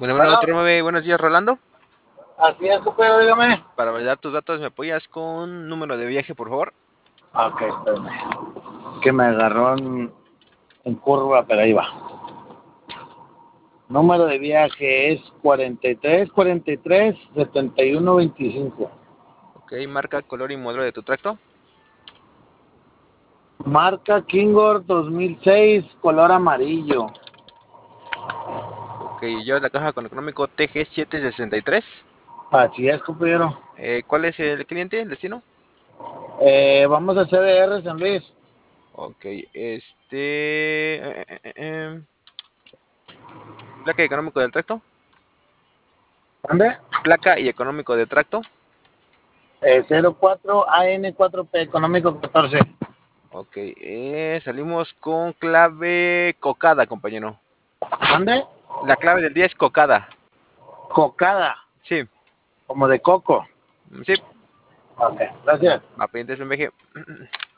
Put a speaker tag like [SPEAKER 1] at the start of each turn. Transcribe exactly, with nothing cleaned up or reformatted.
[SPEAKER 1] Bueno, bueno,
[SPEAKER 2] Bueno,
[SPEAKER 1] otro nueve, buenos días, Rolando.
[SPEAKER 2] así es, compañero, dígame.
[SPEAKER 1] Para validar tus datos, ¿me apoyas con número de viaje, por favor?
[SPEAKER 2] Ok, espérame. Que me agarró en, en curva, pero ahí va. Número de viaje es cuarenta y tres, cuarenta y tres, setenta y uno, veinticinco.
[SPEAKER 1] Ok, marca, color y modelo de tu tracto.
[SPEAKER 2] Marca Kingor dos mil seis, color amarillo.
[SPEAKER 1] Ok, llevas la caja con económico T G setecientos sesenta y tres.
[SPEAKER 2] Así es, compañero.
[SPEAKER 1] Eh, ¿cuál es el cliente, el destino?
[SPEAKER 2] Eh, vamos a C D R San Luis.
[SPEAKER 1] Ok, este... eh, eh, eh, eh, placa y económico del tracto.
[SPEAKER 2] ¿Dónde?
[SPEAKER 1] Placa y económico de tracto.
[SPEAKER 2] Eh, cero cuatro A N cuatro P, económico catorce.
[SPEAKER 1] Ok, eh, salimos con clave cocada, compañero.
[SPEAKER 2] ¿Dónde?
[SPEAKER 1] La clave del día es cocada.
[SPEAKER 2] Cocada,
[SPEAKER 1] Sí,
[SPEAKER 2] como de coco.
[SPEAKER 1] sí,
[SPEAKER 2] Ok, gracias.
[SPEAKER 1] va pendiente su viaje.